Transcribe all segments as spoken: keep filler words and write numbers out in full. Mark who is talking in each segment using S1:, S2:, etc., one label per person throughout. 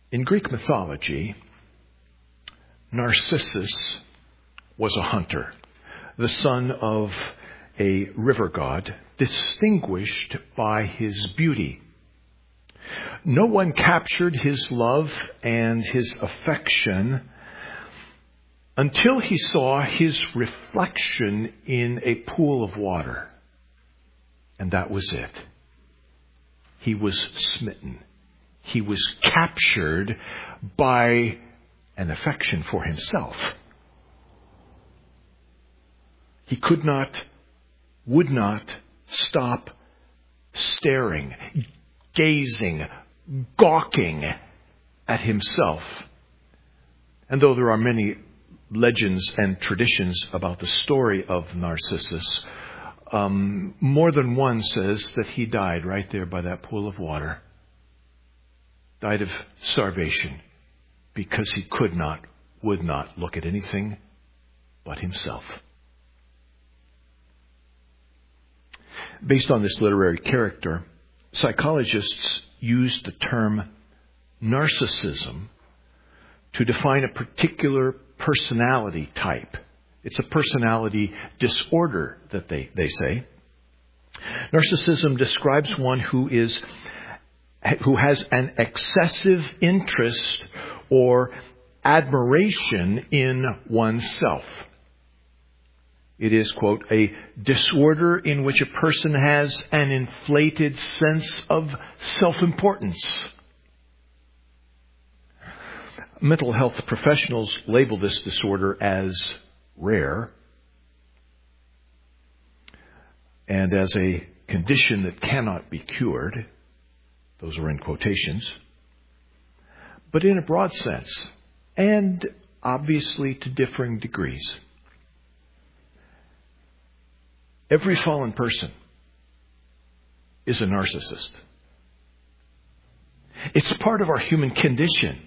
S1: In Greek mythology, Narcissus was a hunter, the son of a river god, distinguished by his beauty. No one captured his love and his affection until he saw his reflection in a pool of water. And that was it. He was smitten. He was captured by an affection for himself. He could not, would not stop staring, gazing, gawking at himself. And though there are many legends and traditions about the story of Narcissus, um, more than one says that he died right there by that pool of water. Died of starvation because he could not, would not look at anything but himself. Based on this literary character, psychologists use the term narcissism to define a particular personality type. It's a personality disorder that they, they say. Narcissism describes one who is who has an excessive interest or admiration in oneself. It is, quote, a disorder in which a person has an inflated sense of self-importance. Mental health professionals label this disorder as rare and as a condition that cannot be cured. Those are in quotations. But in a broad sense, and obviously to differing degrees, every fallen person is a narcissist. It's part of our human condition.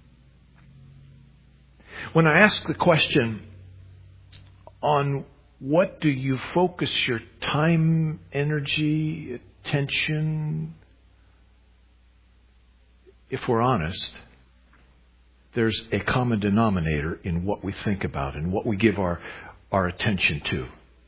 S1: When I ask the question, on what do you focus your time, energy, attention? If we're honest, there's a common denominator in what we think about and what we give our, our attention to.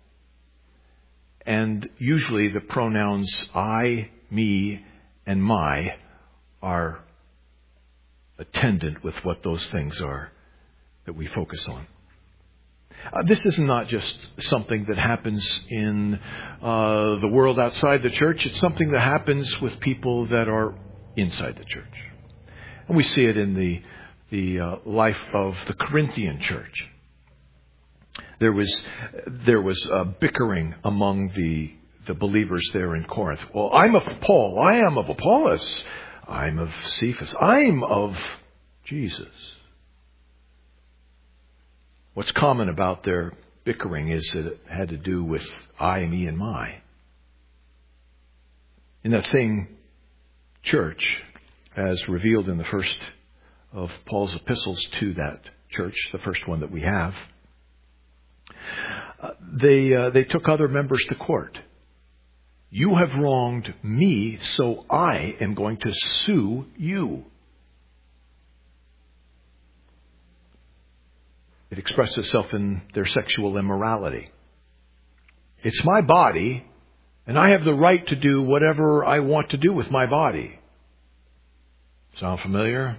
S1: And usually the pronouns I, me, and my are attendant with what those things are that we focus on. Uh, this is not just something that happens in uh, the world outside the church. It's something that happens with people that are inside the church. And we see it in the, the uh, life of the Corinthian church. There was there was uh, bickering among the the believers there in Corinth. Well, I'm of Paul. I am of Apollos. I'm of Cephas. I'm of Jesus. What's common about their bickering is that it had to do with I, me, and my. In that same church, as revealed in the first of Paul's epistles to that church, the first one that we have, Uh, they uh, they took other members to court. You have wronged me, so I am going to sue you. It expressed itself in their sexual immorality. It's my body, and I have the right to do whatever I want to do with my body. Sound familiar?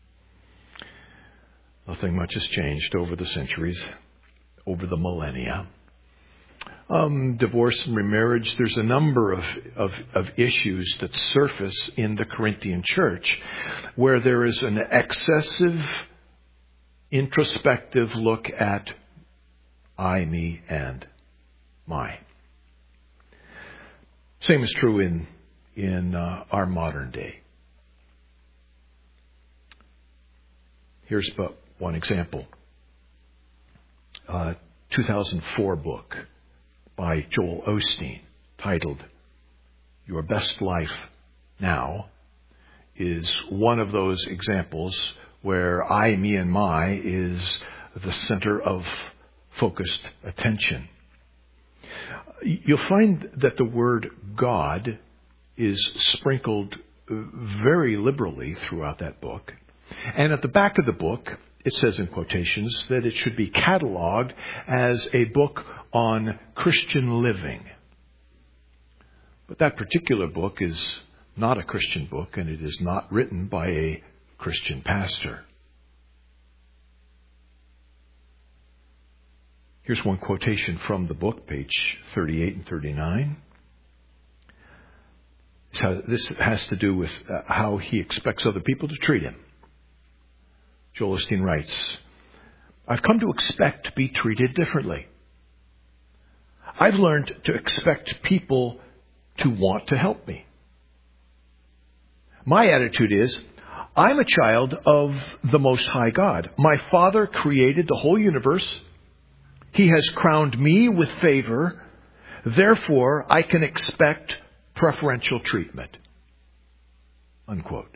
S1: Nothing much has changed over the centuries, over the millennia. Um, divorce and remarriage, there's a number of, of, of issues that surface in the Corinthian church where there is an excessive, introspective look at I, me, and my. Same is true in, in uh, our modern day. Here's but one example. Uh, two thousand four book by Joel Osteen titled Your Best Life Now is one of those examples where I, me, and my is the center of focused attention. You'll find that the word God is sprinkled very liberally throughout that book. And at the back of the book, it says in quotations that it should be cataloged as a book on Christian living. But that particular book is not a Christian book, and it is not written by a Christian pastor. Here's one quotation from the book, page thirty-eight and thirty-nine. This has to do with how he expects other people to treat him. Joel Osteen writes, I've come to expect to be treated differently. I've learned to expect people to want to help me. My attitude is, I'm a child of the Most High God. My Father created the whole universe. He has crowned me with favor. Therefore, I can expect preferential treatment. Unquote.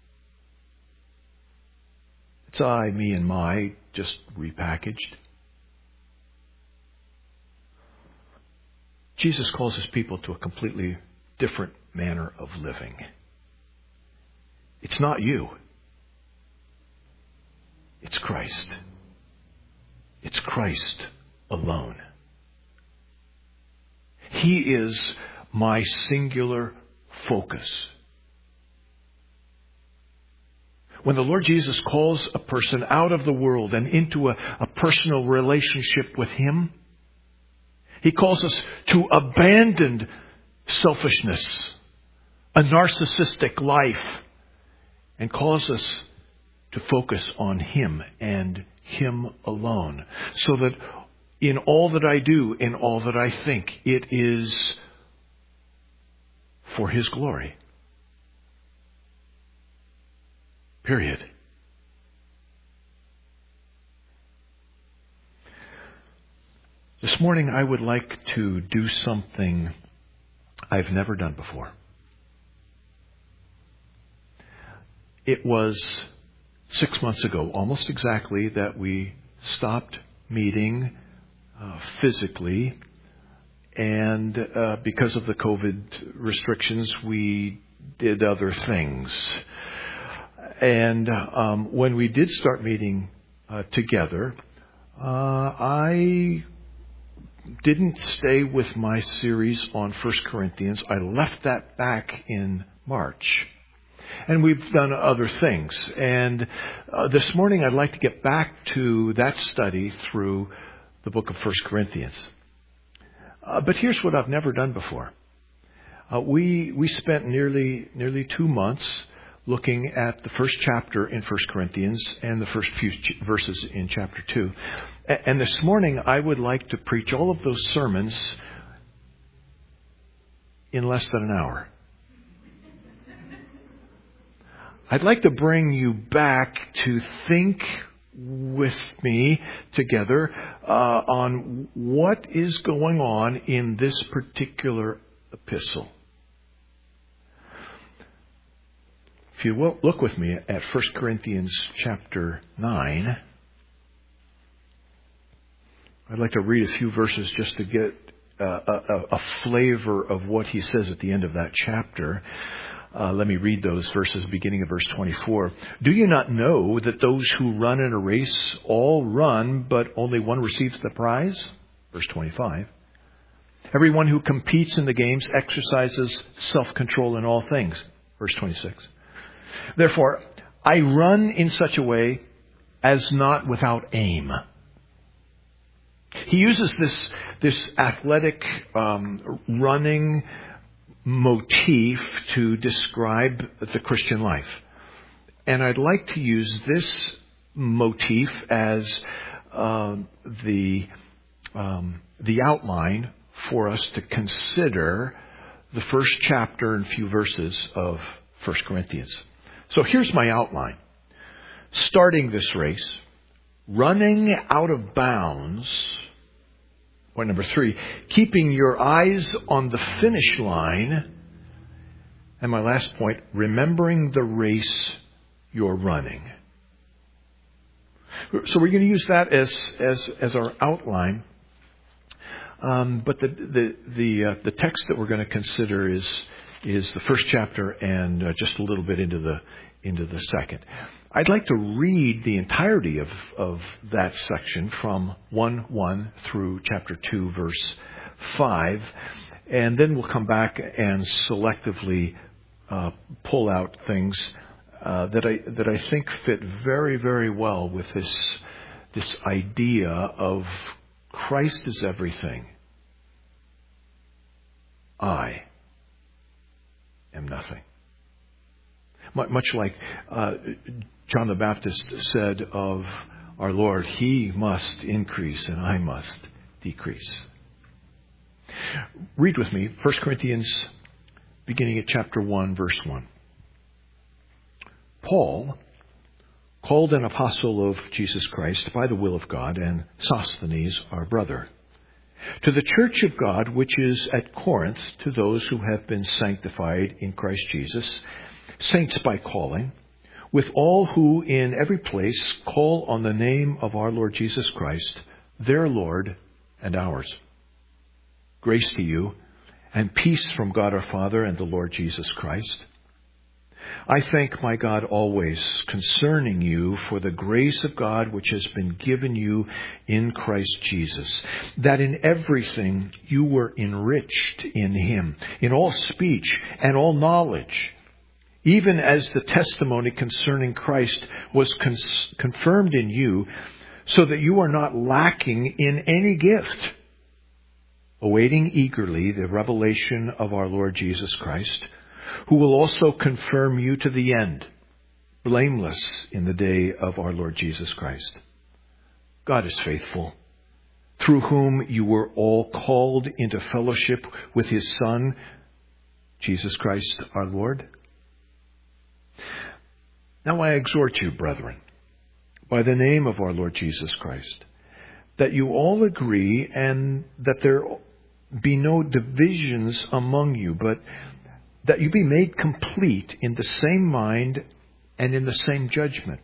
S1: It's I, me, and my, just repackaged. Jesus calls his people to a completely different manner of living. It's not you. It's Christ. It's Christ alone. He is my singular focus. When the Lord Jesus calls a person out of the world and into a, a personal relationship with Him, He calls us to abandon selfishness, a narcissistic life, and calls us to focus on Him and Him alone. So that in all that I do, in all that I think, it is for His glory. Period. This morning I would like to do something I've never done before. It was six months ago, almost exactly, that we stopped meeting uh, physically. And uh, because of the COVID restrictions, we did other things. And um, when we did start meeting uh, together, uh, I didn't stay with my series on First Corinthians. I left that back in March. And we've done other things. And uh, this morning I'd like to get back to that study through the book of First Corinthians. Uh, but here's what I've never done before. Uh, we we spent nearly nearly two months looking at the first chapter in First Corinthians and the first few ch- verses in chapter two. A- and this morning I would like to preach all of those sermons in less than an hour. I'd like to bring you back to think with me together uh, on what is going on in this particular epistle. If you will, look with me at First Corinthians chapter nine. I'd like to read a few verses just to get uh, a, a flavor of what he says at the end of that chapter. Uh, let me read those verses beginning of verse twenty-four. Do you not know that those who run in a race all run, but only one receives the prize? Verse twenty-five. Everyone who competes in the games exercises self-control in all things. Verse twenty-six. Therefore, I run in such a way as not without aim. He uses this, this athletic um, running motif to describe the Christian life. And I'd like to use this motif as uh, the um, the outline for us to consider the first chapter and few verses of First Corinthians. So here's my outline. Starting this race, running out of bounds. Point number three, keeping your eyes on the finish line. And my last point, remembering the race you're running. So we're going to use that as as as our outline. Um, but the the the uh, the text that we're going to consider is is the first chapter and uh, just a little bit into the into the second. I'd like to read the entirety of, of that section from one one through chapter two, verse five, and then we'll come back and selectively uh, pull out things uh, that I that I think fit very, very well with this this idea of Christ is everything. I am nothing. Much like uh, John the Baptist said of our Lord, He must increase and I must decrease. Read with me First Corinthians, beginning at chapter one, verse one. Paul, called an apostle of Jesus Christ by the will of God, and Sosthenes, our brother, to the church of God which is at Corinth, to those who have been sanctified in Christ Jesus, saints by calling, with all who in every place call on the name of our Lord Jesus Christ, their Lord and ours. Grace to you and peace from God our Father and the Lord Jesus Christ. I thank my God always concerning you for the grace of God which has been given you in Christ Jesus, that in everything you were enriched in Him, in all speech and all knowledge, even as the testimony concerning Christ was cons- confirmed in you, so that you are not lacking in any gift, awaiting eagerly the revelation of our Lord Jesus Christ, who will also confirm you to the end, blameless in the day of our Lord Jesus Christ. God is faithful, through whom you were all called into fellowship with His Son, Jesus Christ our Lord. Now I exhort you, brethren, by the name of our Lord Jesus Christ, that you all agree and that there be no divisions among you, but that you be made complete in the same mind and in the same judgment.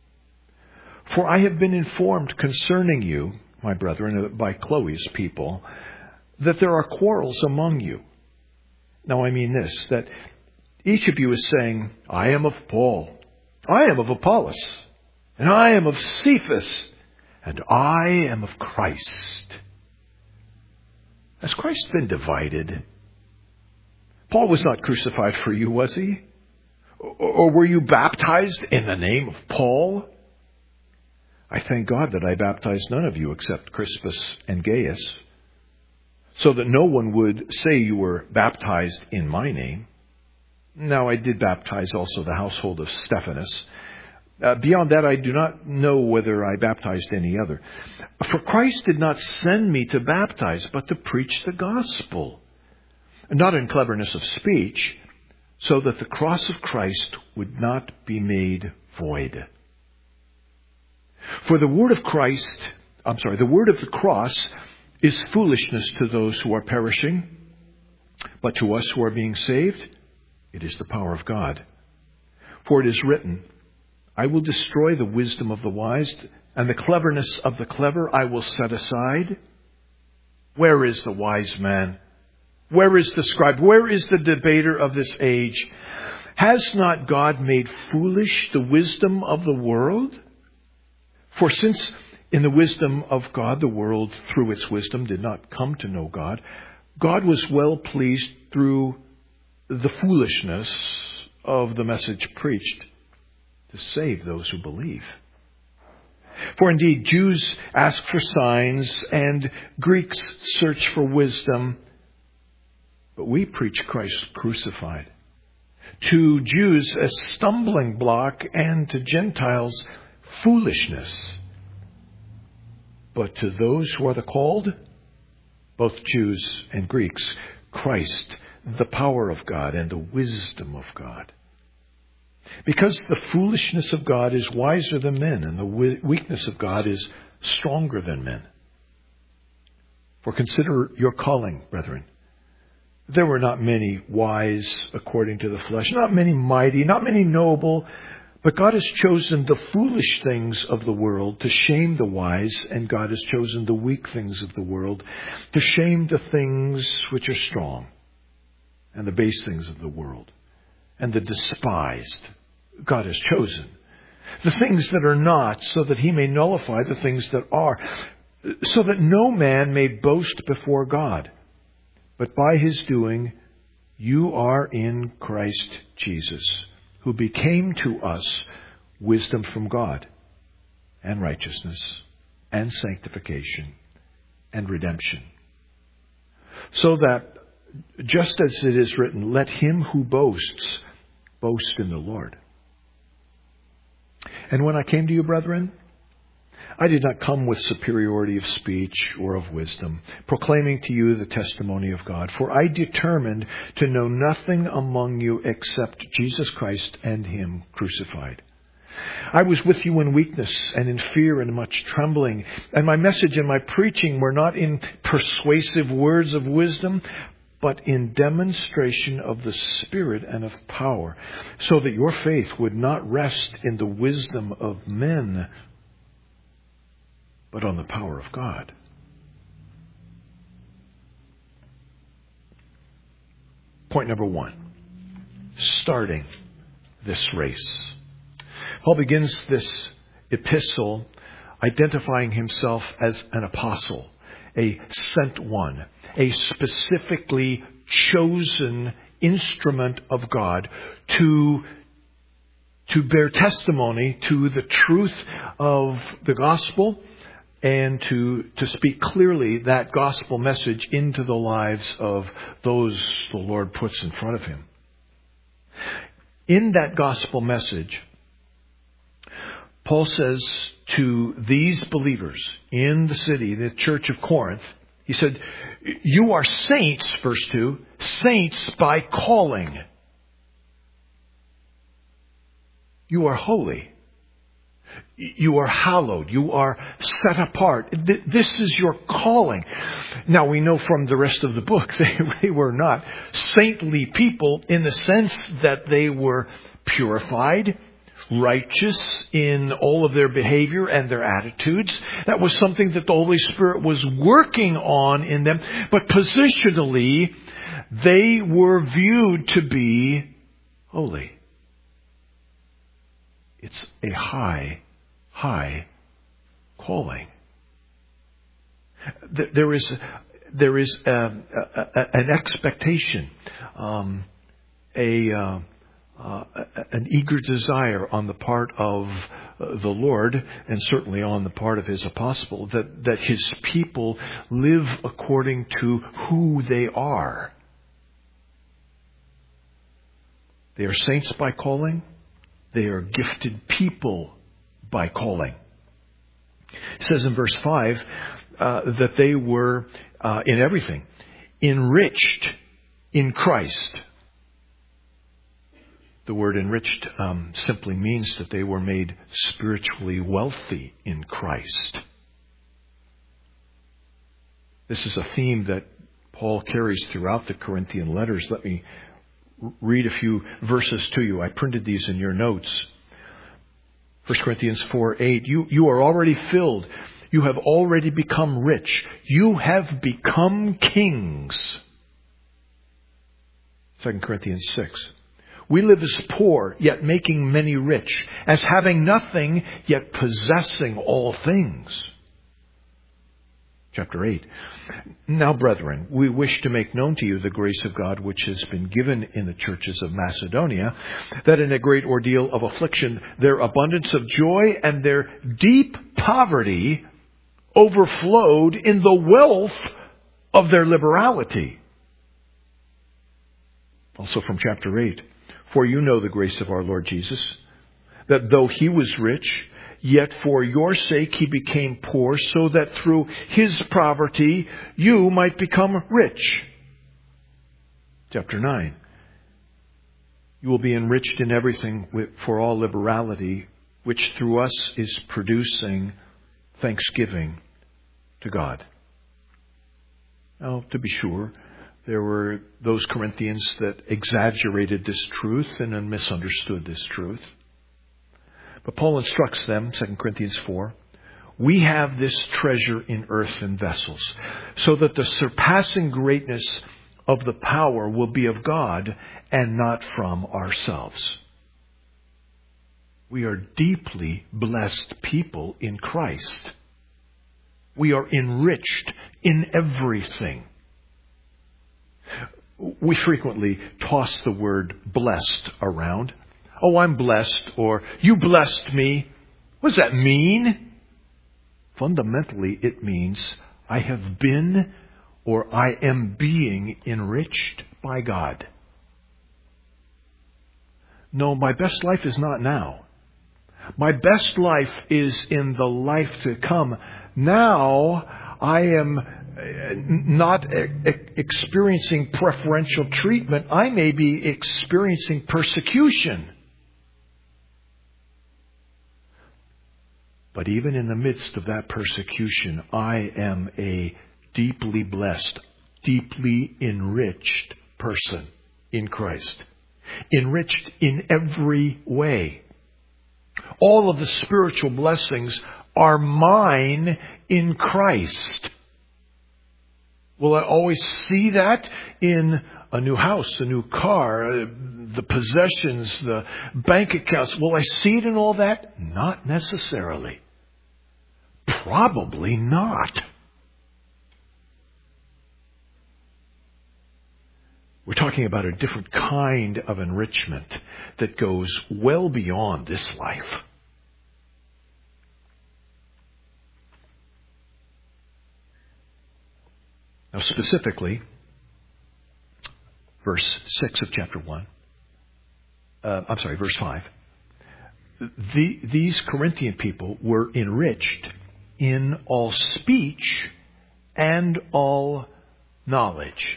S1: For I have been informed concerning you, my brethren, by Chloe's people, that there are quarrels among you. Now I mean this, that each of you is saying, I am of Paul, I am of Apollos, and I am of Cephas, and I am of Christ. Has Christ been divided? Paul was not crucified for you, was he? Or were you baptized in the name of Paul? I thank God that I baptized none of you except Crispus and Gaius, so that no one would say you were baptized in my name. Now I did baptize also the household of Stephanas. Uh, beyond that, I do not know whether I baptized any other. For Christ did not send me to baptize, but to preach the gospel, not in cleverness of speech, so that the cross of Christ would not be made void. For the word of Christ, I'm sorry, the word of the cross is foolishness to those who are perishing, but to us who are being saved, it is the power of God. For it is written, I will destroy the wisdom of the wise, and the cleverness of the clever I will set aside. Where is the wise man? Where is the scribe? Where is the debater of this age? Has not God made foolish the wisdom of the world? For since in the wisdom of God, the world through its wisdom did not come to know God, God was well pleased through the foolishness of the message preached to save those who believe. For indeed, Jews ask for signs and Greeks search for wisdom, but we preach Christ crucified. To Jews a stumbling block, and to Gentiles foolishness. But to those who are the called, both Jews and Greeks, Christ, the power of God and the wisdom of God. Because the foolishness of God is wiser than men, and the weakness of God is stronger than men. For consider your calling, brethren. There were not many wise according to the flesh, not many mighty, not many noble, but God has chosen the foolish things of the world to shame the wise, and God has chosen the weak things of the world to shame the things which are strong. and the base things of the world, and the despised God has chosen, the things that are not, so that he may nullify the things that are, so that no man may boast before God. But by his doing, you are in Christ Jesus, who became to us wisdom from God, and righteousness, and sanctification, and redemption. So that, just as it is written, let him who boasts, boast in the Lord. And when I came to you, brethren, I did not come with superiority of speech or of wisdom, proclaiming to you the testimony of God. For I determined to know nothing among you except Jesus Christ and him crucified. I was with you in weakness and in fear and much trembling. And my message and my preaching were not in persuasive words of wisdom, but in demonstration of the Spirit and of power, so that your faith would not rest in the wisdom of men, but on the power of God. Point number one, starting this race. Paul begins this epistle identifying himself as an apostle, a sent one, a specifically chosen instrument of God to, to bear testimony to the truth of the gospel and to, to speak clearly that gospel message into the lives of those the Lord puts in front of him. In that gospel message, Paul says to these believers in the city, the church of Corinth, he said, you are saints, verse two, saints by calling. You are holy. You are hallowed. You are set apart. This is your calling. Now we know from the rest of the book they, they were not saintly people in the sense that they were purified, righteous in all of their behavior and their attitudes. That was something that the Holy Spirit was working on in them. But positionally, they were viewed to be holy. It's a high, high calling. There is, there is a, a, an expectation, um, a... Uh, Uh, an eager desire on the part of uh, the Lord, and certainly on the part of his apostle, that, that his people live according to who they are. They are saints by calling. They are gifted people by calling. It says in verse five uh, that they were uh, in everything enriched in Christ. The word enriched um, simply means that they were made spiritually wealthy in Christ. This is a theme that Paul carries throughout the Corinthian letters. Let me read a few verses to you. I printed these in your notes. First Corinthians four eight. You, you are already filled. You have already become rich. You have become kings. Second Corinthians six. We live as poor, yet making many rich, as having nothing, yet possessing all things. Chapter eight. Now, brethren, we wish to make known to you the grace of God which has been given in the churches of Macedonia, that in a great ordeal of affliction, their abundance of joy and their deep poverty overflowed in the wealth of their liberality. Also from chapter eight. For you know the grace of our Lord Jesus, that though he was rich, yet for your sake he became poor, so that through his poverty you might become rich. Chapter nine. You will be enriched in everything for all liberality, which through us is producing thanksgiving to God. Now, to be sure, there were those Corinthians that exaggerated this truth and then misunderstood this truth. But Paul instructs them, Second Corinthians four, we have this treasure in earthen vessels, so that the surpassing greatness of the power will be of God and not from ourselves. We are deeply blessed people in Christ. We are enriched in everything. We frequently toss the word blessed around. Oh, I'm blessed, or you blessed me. What does that mean? Fundamentally, it means I have been or I am being enriched by God. No, my best life is not now. My best life is in the life to come. Now, I am not experiencing preferential treatment. I may be experiencing persecution. But even in the midst of that persecution, I am a deeply blessed, deeply enriched person in Christ. Enriched in every way. All of the spiritual blessings are mine in Christ. Will I always see that in a new house, a new car, the possessions, the bank accounts? Will I see it in all that? Not necessarily. Probably not. We're talking about a different kind of enrichment that goes well beyond this life. Now, specifically, verse six of chapter one. Uh, I'm sorry, verse five. The, these Corinthian people were enriched in all speech and all knowledge.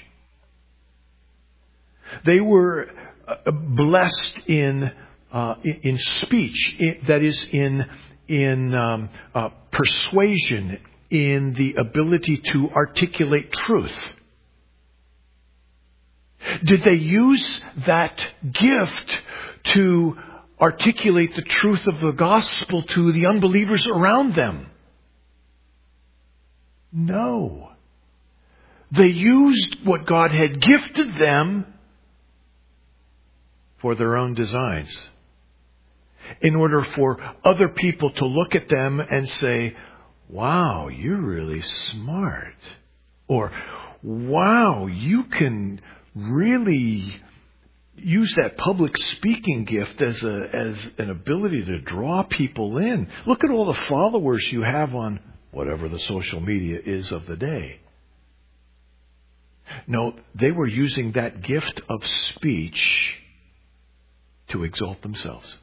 S1: They were uh, blessed in uh, in speech, in, that is, in in um, uh, persuasion, in the ability to articulate truth. Did they use that gift to articulate the truth of the gospel to the unbelievers around them? No. They used what God had gifted them for their own designs, in order for other people to look at them and say, wow, you're really smart. Or, wow, you can really use that public speaking gift as a as an ability to draw people in. Look at all the followers you have on whatever the social media is of the day. No, they were using that gift of speech to exalt themselves.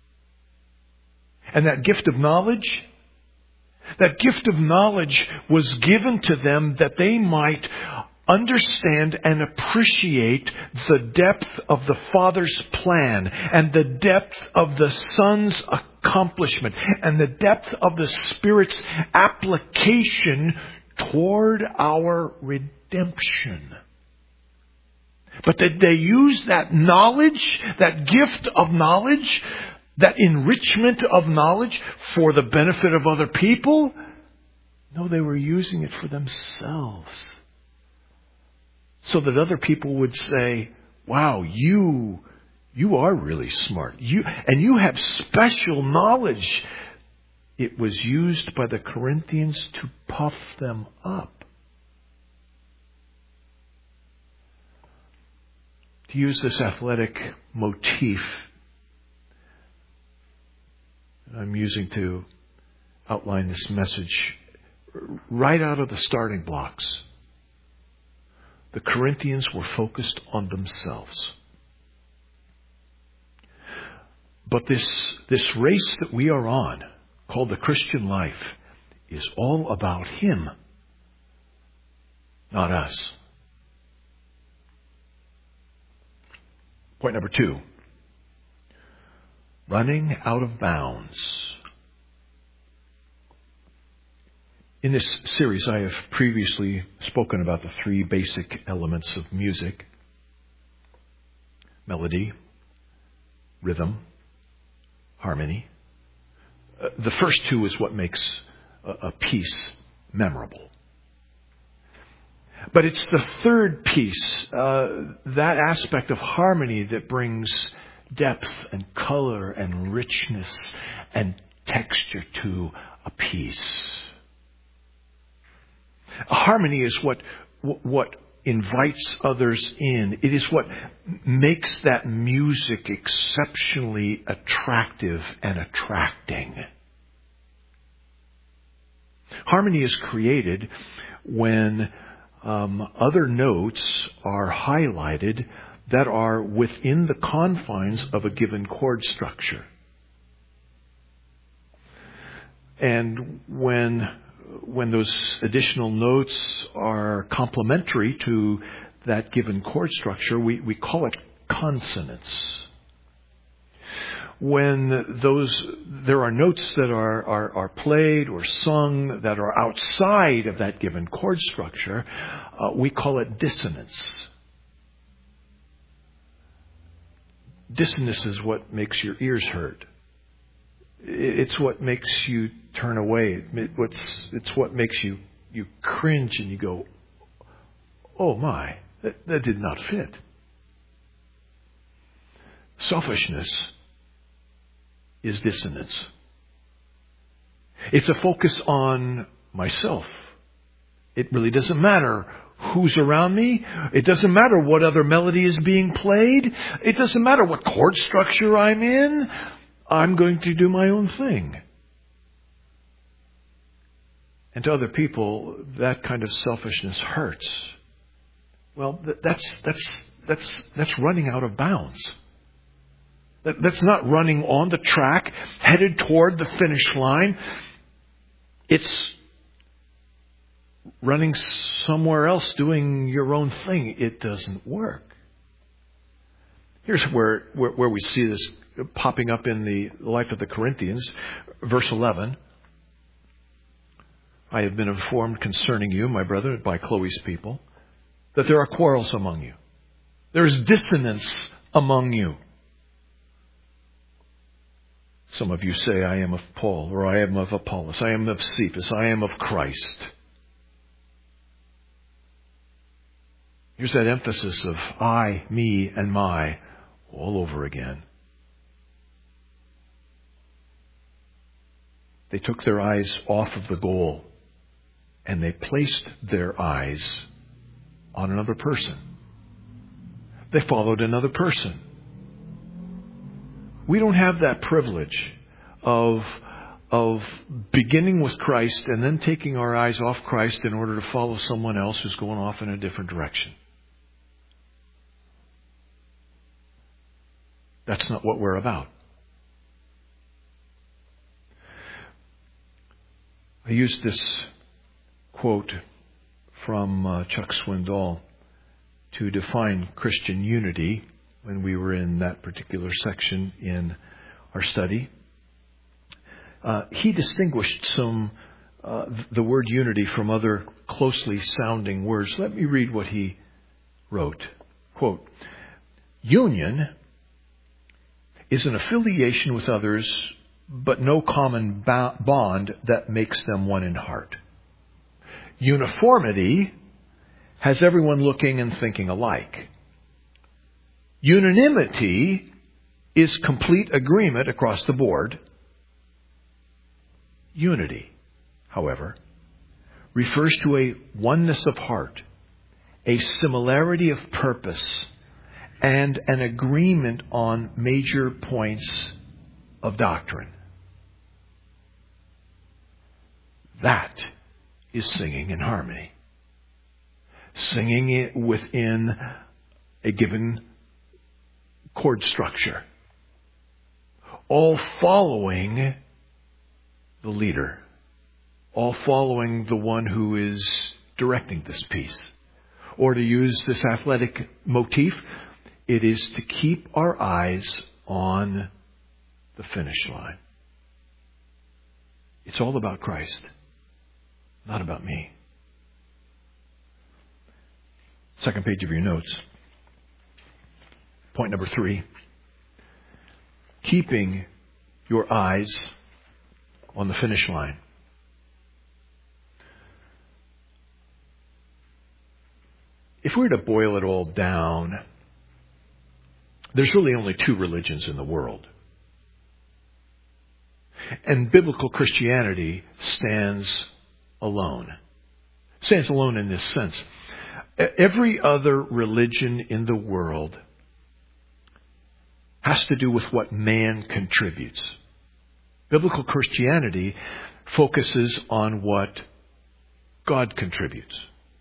S1: And that gift of knowledge, that gift of knowledge was given to them that they might understand and appreciate the depth of the Father's plan and the depth of the Son's accomplishment and the depth of the Spirit's application toward our redemption. But that they use that knowledge, that gift of knowledge, that enrichment of knowledge for the benefit of other people? No, they were using it for themselves. So that other people would say, wow, you, you are really smart. You, and you have special knowledge. It was used by the Corinthians to puff them up. To use this athletic motif that I'm using to outline this message, right out of the starting blocks, the Corinthians were focused on themselves. But this, this race that we are on, called the Christian life, is all about Him, not us. Point number two. Running out of bounds. In this series, I have previously spoken about the three basic elements of music: melody, rhythm, harmony. Uh, the first two is what makes a, a piece memorable. But it's the third piece, uh, that aspect of harmony that brings depth and color and richness and texture to a piece. Harmony is what what invites others in. It is what makes that music exceptionally attractive and attracting. Harmony is created when um, other notes are highlighted that are within the confines of a given chord structure. And when when those additional notes are complementary to that given chord structure, we, we call it consonants. When those there are notes that are, are, are played or sung that are outside of that given chord structure, uh, we call it dissonance. Dissonance is what makes your ears hurt. It's what makes you turn away. It's, it's what makes you, you cringe and you go, oh my, that, that did not fit. Selfishness is dissonance. It's a focus on myself. It really doesn't matter who's around me. It doesn't matter what other melody is being played. It doesn't matter what chord structure I'm in. I'm going to do my own thing. And to other people, that kind of selfishness hurts. Well, that's that's that's that's running out of bounds. That, that's not running on the track, headed toward the finish line. It's running somewhere else, doing your own thing. It doesn't work. Here's where, where, where we see this popping up in the life of the Corinthians. Verse eleven. I have been informed concerning you, my brother, by Chloe's people, that there are quarrels among you. There is dissonance among you. Some of you say, I am of Paul, or I am of Apollos, I am of Cephas, I am of Christ. Here's that emphasis of I, me, and my all over again. They took their eyes off of the goal and they placed their eyes on another person. They followed another person. We don't have that privilege of, of beginning with Christ and then taking our eyes off Christ in order to follow someone else who's going off in a different direction. That's not what we're about. I used this quote from uh, Chuck Swindoll to define Christian unity when we were in that particular section in our study. Uh, he distinguished some uh, the word unity from other closely sounding words. Let me read what he wrote. Quote, union is an affiliation with others, but no common ba- bond that makes them one in heart. Uniformity has everyone looking and thinking alike. Unanimity is complete agreement across the board. Unity, however, refers to a oneness of heart, a similarity of purpose, and an agreement on major points of doctrine. That is singing in harmony. Singing it within a given chord structure. All following the leader. All following the one who is directing this piece. Or to use this athletic motif, it is to keep our eyes on the finish line. It's all about Christ, not about me. Second page of your notes. Point number three. Keeping your eyes on the finish line. if we were to boil it all down, there's really only two religions in the world. And biblical Christianity stands alone. Stands alone in this sense. Every other religion in the world has to do with what man contributes. Biblical Christianity focuses on what God contributes.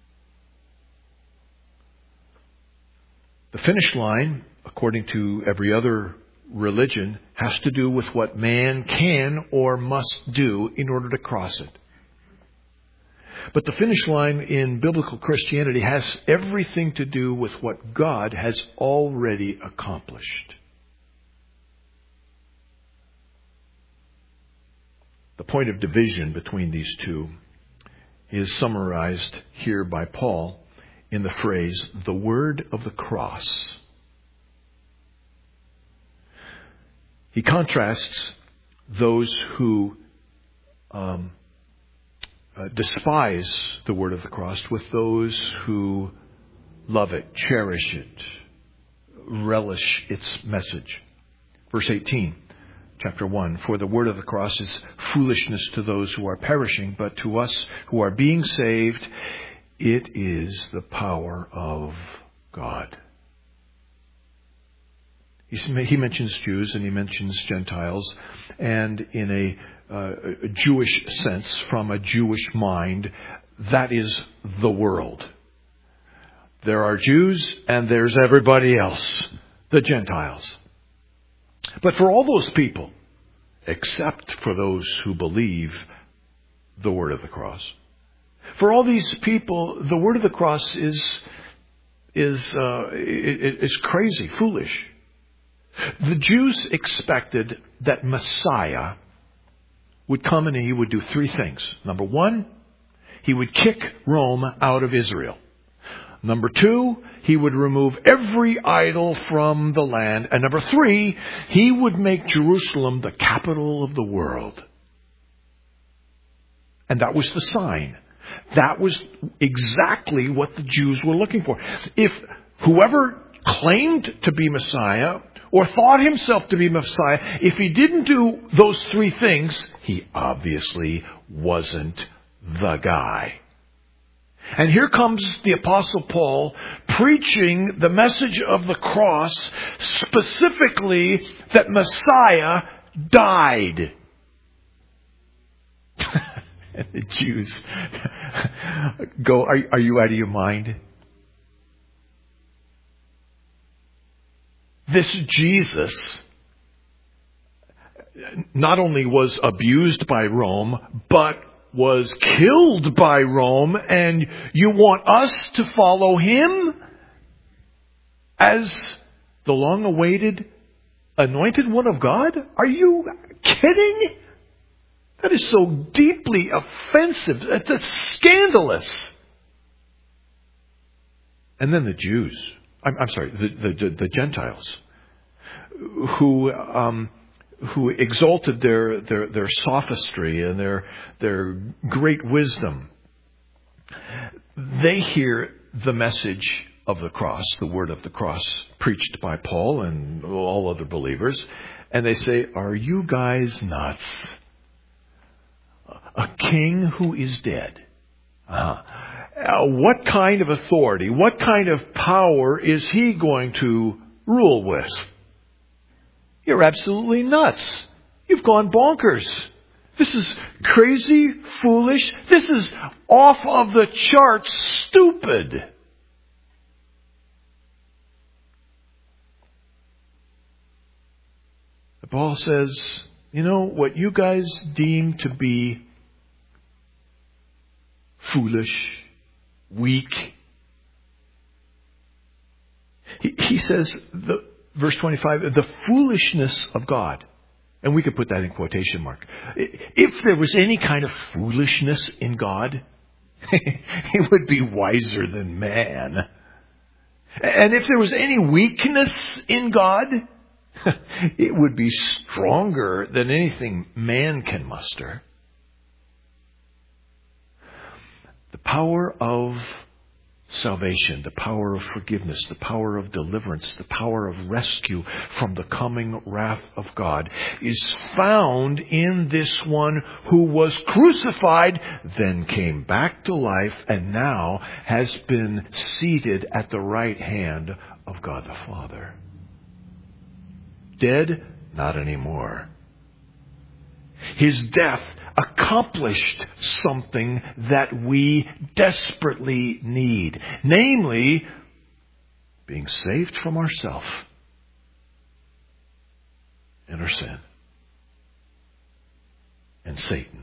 S1: The finish line, according to every other religion, has to do with what man can or must do in order to cross it. But the finish line in biblical Christianity has everything to do with what God has already accomplished. The point of division between these two is summarized here by Paul in the phrase, the word of the cross. He contrasts those who um, uh, despise the word of the cross with those who love it, cherish it, relish its message. Verse eighteen, chapter one, for the word of the cross is foolishness to those who are perishing, but to us who are being saved, it is the power of God. He mentions Jews and he mentions Gentiles, and in a, uh, a Jewish sense, from a Jewish mind, that is the world. There are Jews and there's everybody else, the Gentiles. But for all those people, except for those who believe the word of the cross, for all these people, the word of the cross is is uh, it, it's crazy, foolish. The Jews expected that Messiah would come and he would do three things. Number one, he would kick Rome out of Israel. Number two, he would remove every idol from the land. And number three, he would make Jerusalem the capital of the world. And that was the sign. That was exactly what the Jews were looking for. If whoever claimed to be Messiah or thought himself to be Messiah, if he didn't do those three things, he obviously wasn't the guy. And here comes the Apostle Paul preaching the message of the cross, specifically that Messiah died. And the Jews go, are, are you out of your mind? This Jesus not only was abused by Rome, but was killed by Rome, and you want us to follow him as the long-awaited anointed one of God? Are you kidding? That is so deeply offensive. That's scandalous. And then the Jews, I'm, I'm sorry, the, the, the Gentiles, who um, who exalted their, their, their sophistry and their their great wisdom. They hear the message of the cross, the word of the cross, preached by Paul and all other believers, and they say, "Are you guys nuts? A king who is dead. Uh-huh. Uh, what kind of authority, what kind of power is he going to rule with? You're absolutely nuts. You've gone bonkers. This is crazy, foolish. This is off of the charts, stupid." Paul says, you know, what you guys deem to be foolish, weak. He, he says, the, verse twenty-five, the foolishness of God. And we could put that in quotation mark. If there was any kind of foolishness in God, he would be wiser than man. And if there was any weakness in God, it would be stronger than anything man can muster. The power of salvation, the power of forgiveness, the power of deliverance, the power of rescue from the coming wrath of God is found in this one who was crucified, then came back to life, and now has been seated at the right hand of God the Father. Dead? Not anymore. His death accomplished something that we desperately need. Namely, being saved from ourselves and our sin and Satan.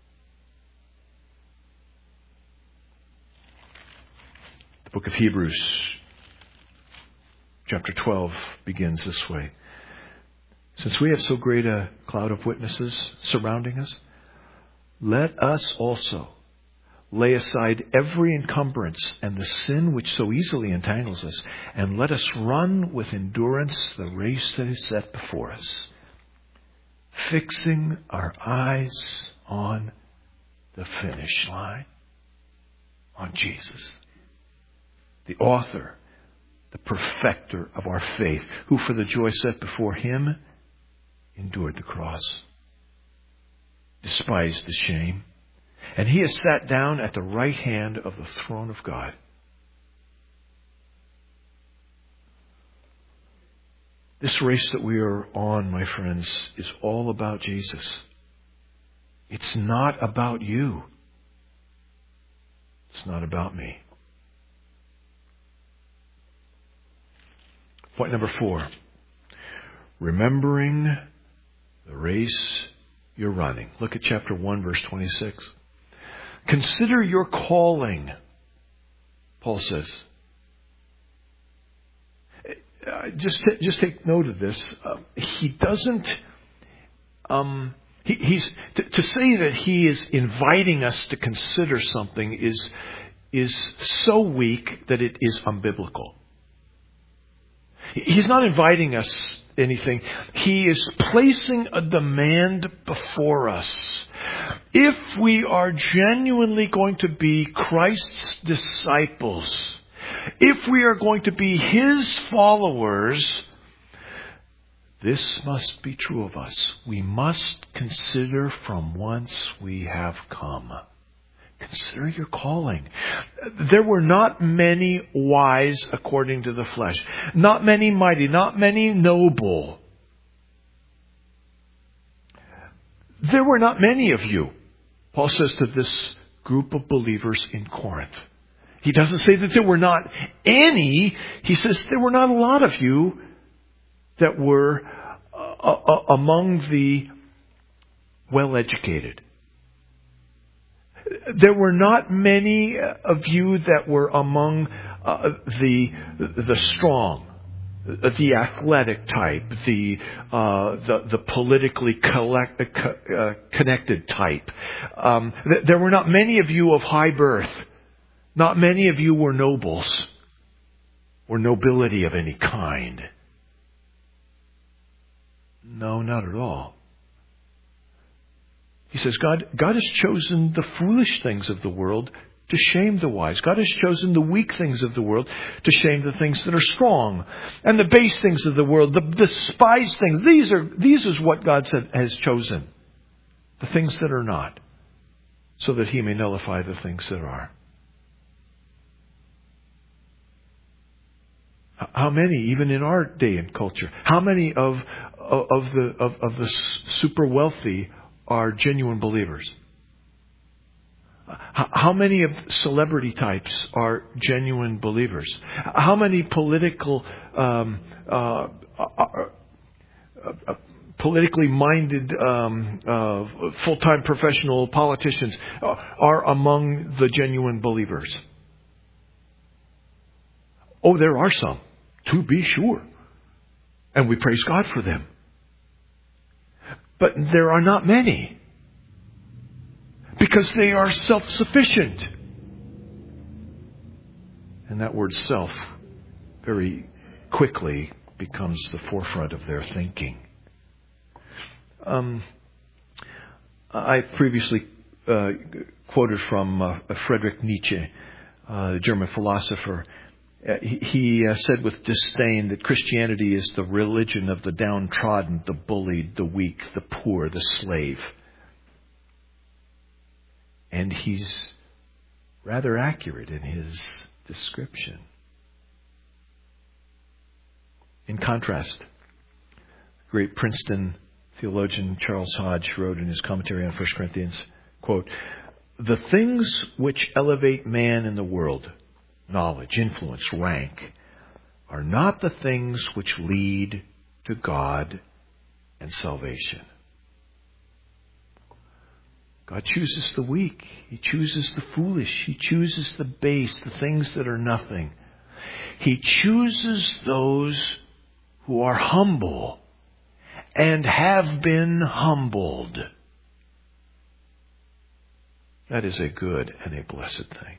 S1: The book of Hebrews, chapter twelve, begins this way. Since we have so great a cloud of witnesses surrounding us, let us also lay aside every encumbrance and the sin which so easily entangles us, and let us run with endurance the race that is set before us, fixing our eyes on the finish line, on Jesus, the author, the perfecter of our faith, who for the joy set before him endured the cross, despised the shame, and he has sat down at the right hand of the throne of God. This race that we are on, my friends, is all about Jesus. It's not about you. It's not about me. Point number four. Remembering the race you're running. Look at chapter one, verse twenty-six. Consider your calling, Paul says. Uh, just, just take note of this. Uh, he doesn't, um, he, he's, to, to say that he is inviting us to consider something is, is so weak that it is unbiblical. He's not inviting us anything. He is placing a demand before us. If we are genuinely going to be Christ's disciples, if we are going to be His followers, this must be true of us. We must consider from whence we have come. Consider your calling. There were not many wise according to the flesh. Not many mighty. Not many noble. There were not many of you, Paul says to this group of believers in Corinth. He doesn't say that there were not any. He says there were not a lot of you that were uh, uh, among the well-educated. There were not many of you that were among uh, the the strong, the athletic type, the uh, the, the politically collect, uh, connected type. Um, th- there were not many of you of high birth. Not many of you were nobles or nobility of any kind. No, not at all. He says, God, God has chosen the foolish things of the world to shame the wise. God has chosen the weak things of the world to shame the things that are strong. And the base things of the world, the despised things. These are, these is what God said, has chosen. The things that are not. So that He may nullify the things that are. How many, even in our day and culture, how many of, of the, of, of the super wealthy are genuine believers? How many of celebrity types are genuine believers? How many political, um, uh, uh, uh, politically minded, um, uh, full-time professional politicians are among the genuine believers? Oh, there are some, to be sure. And we praise God for them. But there are not many. Because they are self-sufficient. And that word self very quickly becomes the forefront of their thinking. Um, I previously uh, quoted from uh, Friedrich Nietzsche. uh, a German philosopher. Uh, he he uh, said with disdain that Christianity is the religion of the downtrodden, the bullied, the weak, the poor, the slave. And he's rather accurate in his description. In contrast, great Princeton theologian Charles Hodge wrote in his commentary on First Corinthians, quote, "The things which elevate man in the world, knowledge, influence, rank, are not the things which lead to God and salvation." God chooses the weak. He chooses the foolish. He chooses the base, the things that are nothing. He chooses those who are humble and have been humbled. That is a good and a blessed thing.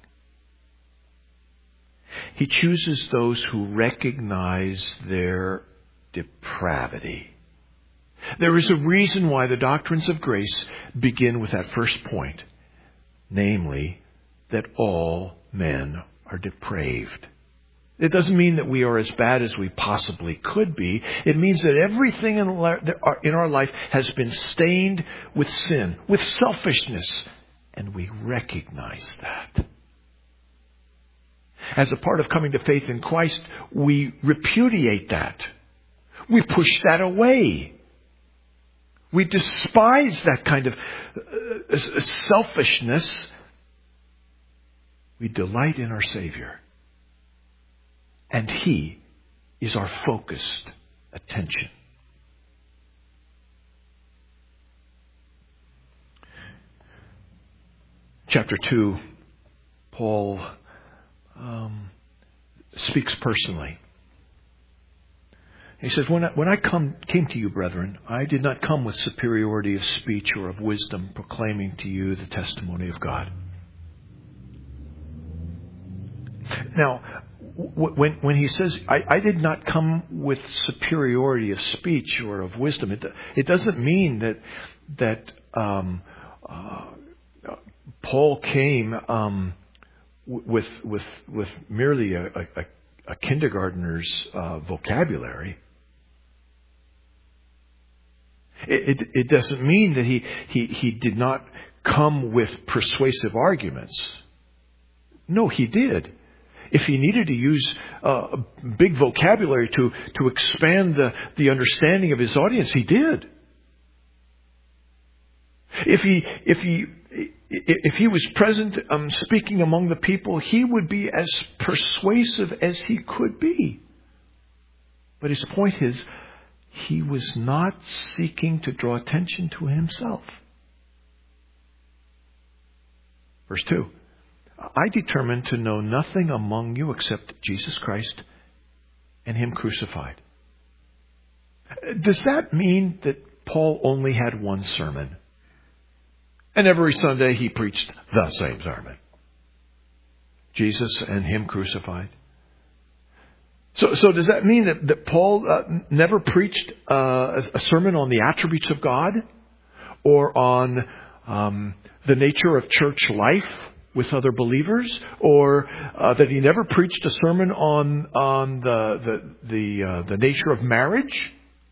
S1: He chooses those who recognize their depravity. There is a reason why the doctrines of grace begin with that first point, namely, that all men are depraved. It doesn't mean that we are as bad as we possibly could be. It means that everything in our life has been stained with sin, with selfishness, and we recognize that. As a part of coming to faith in Christ, we repudiate that. We push that away. We despise that kind of uh, selfishness. We delight in our Savior. And He is our focused attention. Chapter two, Paul um, speaks personally. He says, when I, when I come, came to you, brethren, I did not come with superiority of speech or of wisdom, proclaiming to you the testimony of God. Now, when, when he says, I, I did not come with superiority of speech or of wisdom, it, it doesn't mean that, that um, uh, Paul came um, with, with, with merely a, a, a kindergartner's uh, vocabulary. It, it, it doesn't mean that he, he, he did not come with persuasive arguments. No, he did. If he needed to use uh, a big vocabulary to, to expand the, the understanding of his audience, he did. If he, if he, if he was present um, speaking among the people, he would be as persuasive as he could be. But his point is, he was not seeking to draw attention to himself. Verse two. I determined to know nothing among you except Jesus Christ and Him crucified. Does that mean that Paul only had one sermon? And every Sunday he preached the same sermon? Jesus and Him crucified. So, so does that mean that, that Paul uh, never preached uh, a, a sermon on the attributes of God or on um, the nature of church life with other believers, or uh, that he never preached a sermon on on the the the, uh, the nature of marriage?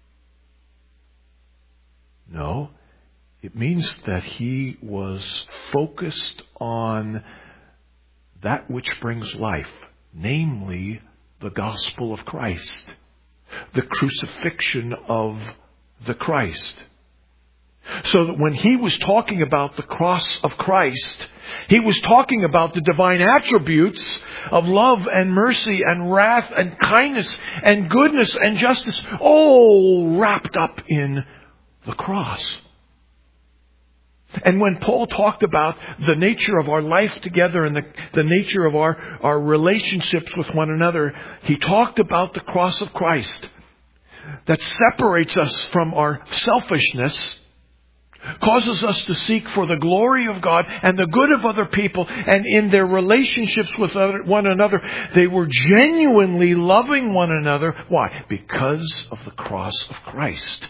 S1: No, it means that he was focused on that which brings life, namely the gospel of Christ, the crucifixion of the Christ. So that when he was talking about the cross of Christ, he was talking about the divine attributes of love and mercy and wrath and kindness and goodness and justice, all wrapped up in the cross. And when Paul talked about the nature of our life together and the, the nature of our, our relationships with one another, he talked about the cross of Christ that separates us from our selfishness, causes us to seek for the glory of God and the good of other people, and in their relationships with other, one another, they were genuinely loving one another. Why? Because of the cross of Christ.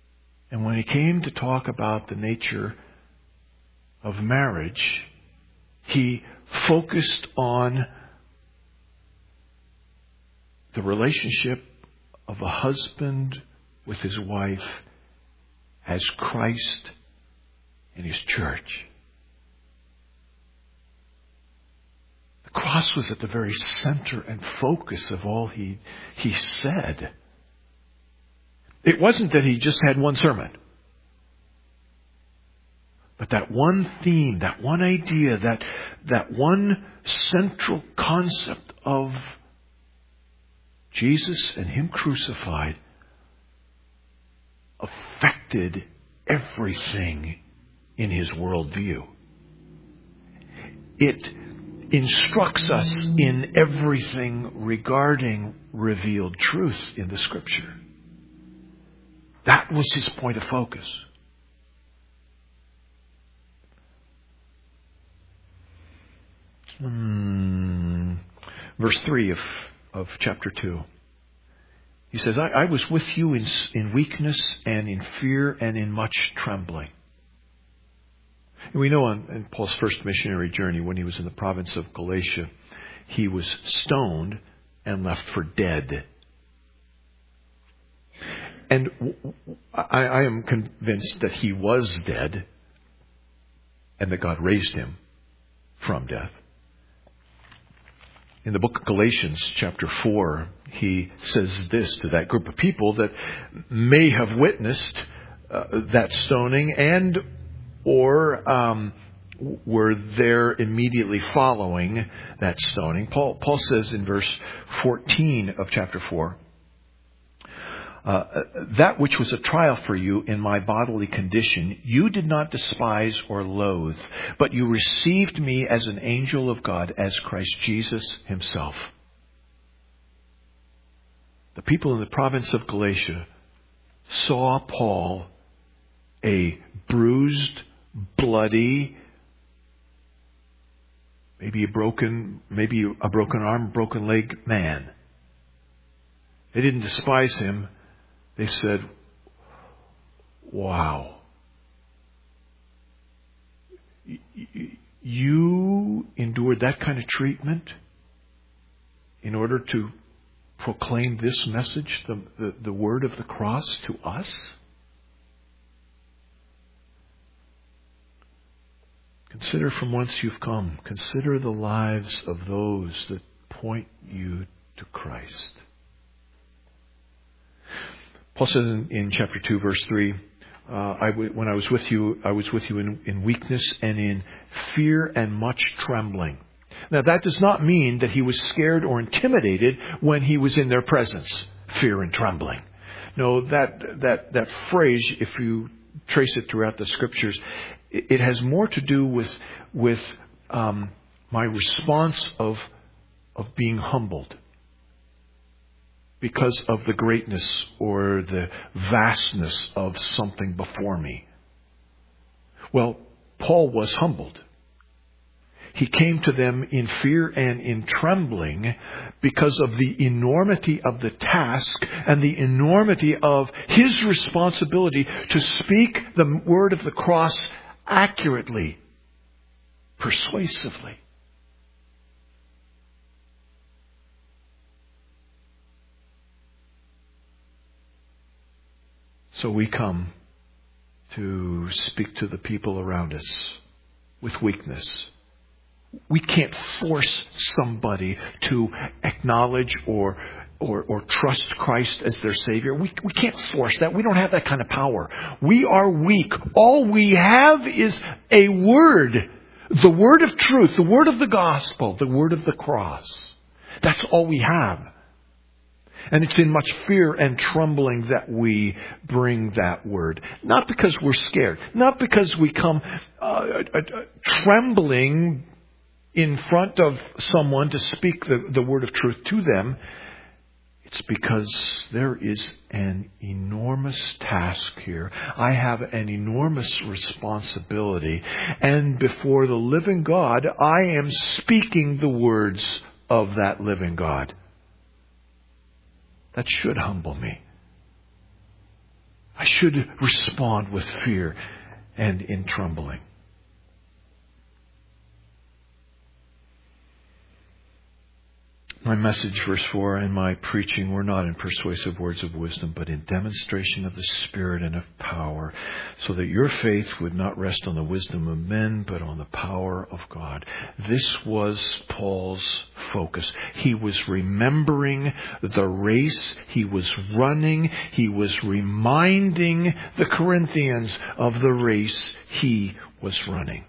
S1: And when he came to talk about the nature of marriage, He focused on the relationship of a husband with his wife as Christ and his church. The cross was at the very center and focus of all he, he said. It wasn't that he just had one sermon. But that one theme, that one idea, that, that one central concept of Jesus and Him crucified affected everything in His worldview. It instructs us in everything regarding revealed truth in the Scripture. That was His point of focus. Hmm. Verse three of, of chapter two. He says, I, I was with you in, in weakness and in fear and in much trembling. And we know on in Paul's first missionary journey, when he was in the province of Galatia, he was stoned and left for dead. And I, I am convinced that he was dead and that God raised him from death. In the book of Galatians, chapter four, he says this to that group of people that may have witnessed uh, that stoning and or um, were there immediately following that stoning. Paul, Paul says in verse fourteen of chapter four, Uh, that which was a trial for you in my bodily condition, you did not despise or loathe, but you received me as an angel of God, as Christ Jesus Himself. The people in the province of Galatia saw Paul, a bruised, bloody, maybe a broken, maybe a broken arm, broken leg man. They didn't despise him. They said, wow, you endured that kind of treatment in order to proclaim this message, the, the, the word of the cross to us? Consider from whence you've come. Consider the lives of those that point you to Christ. Paul says in, in chapter two, verse three, uh, I w- when I was with you, I was with you in, in weakness and in fear and much trembling. Now, that does not mean that he was scared or intimidated when he was in their presence, fear and trembling. No, that that that phrase, if you trace it throughout the Scriptures, it, it has more to do with with um, my response of of being humbled. Because of the greatness or the vastness of something before me. Well, Paul was humbled. He came to them in fear and in trembling because of the enormity of the task and the enormity of his responsibility to speak the word of the cross accurately, persuasively. So we come to speak to the people around us with weakness. We can't force somebody to acknowledge or or, or trust Christ as their Savior. We, we can't force that. We don't have that kind of power. We are weak. All we have is a word. The word of truth. The word of the gospel. The word of the cross. That's all we have. And it's in much fear and trembling that we bring that word. Not because we're scared. Not because we come uh, uh, uh, trembling in front of someone to speak the, the word of truth to them. It's because there is an enormous task here. I have an enormous responsibility. And before the living God, I am speaking the words of that living God. That should humble me. I should respond with fear and in trembling. My message, verse four, and my preaching were not in persuasive words of wisdom, but in demonstration of the Spirit and of power, so that your faith would not rest on the wisdom of men, but on the power of God. This was Paul's focus. He was remembering the race he was running. He was reminding the Corinthians of the race he was running.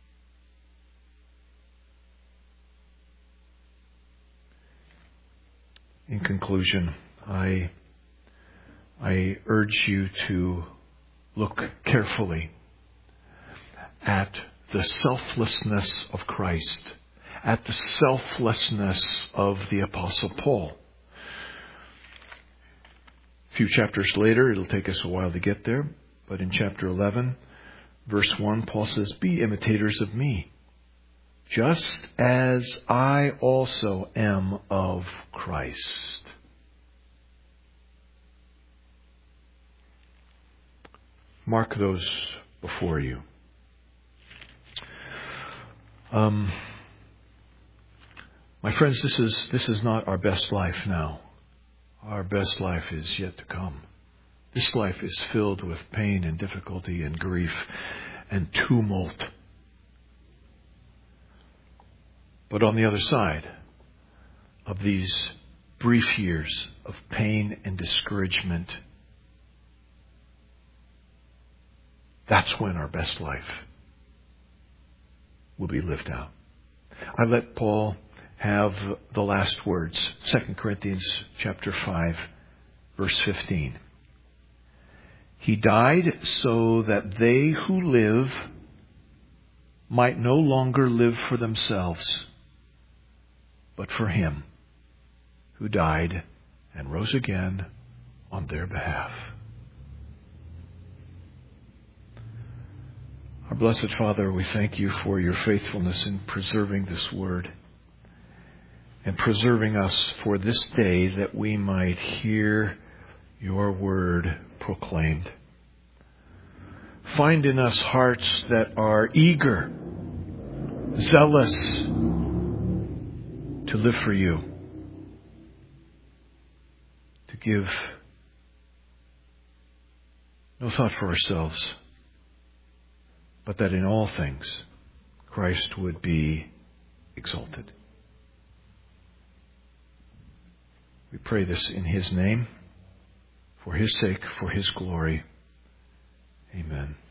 S1: In conclusion, I, I urge you to look carefully at the selflessness of Christ, at the selflessness of the Apostle Paul. A few chapters later, it'll take us a while to get there, but in chapter eleven, verse one, Paul says, "Be imitators of me, just as I also am of Christ." Mark those before you. Um, my friends, this is this is not our best life now. Our best life is yet to come. This life is filled with pain and difficulty and grief and tumult. But on the other side of these brief years of pain and discouragement, that's when our best life will be lived out. I let Paul have the last words. Second Corinthians chapter five, verse fifteen. He died so that they who live might no longer live for themselves, but for Him who died and rose again on their behalf. Our blessed Father, we thank you for your faithfulness in preserving this word and preserving us for this day that we might hear your word proclaimed. Find in us hearts that are eager, zealous to live for you, to give no thought for ourselves, but that in all things Christ would be exalted. We pray this in His name, for His sake, for His glory. Amen.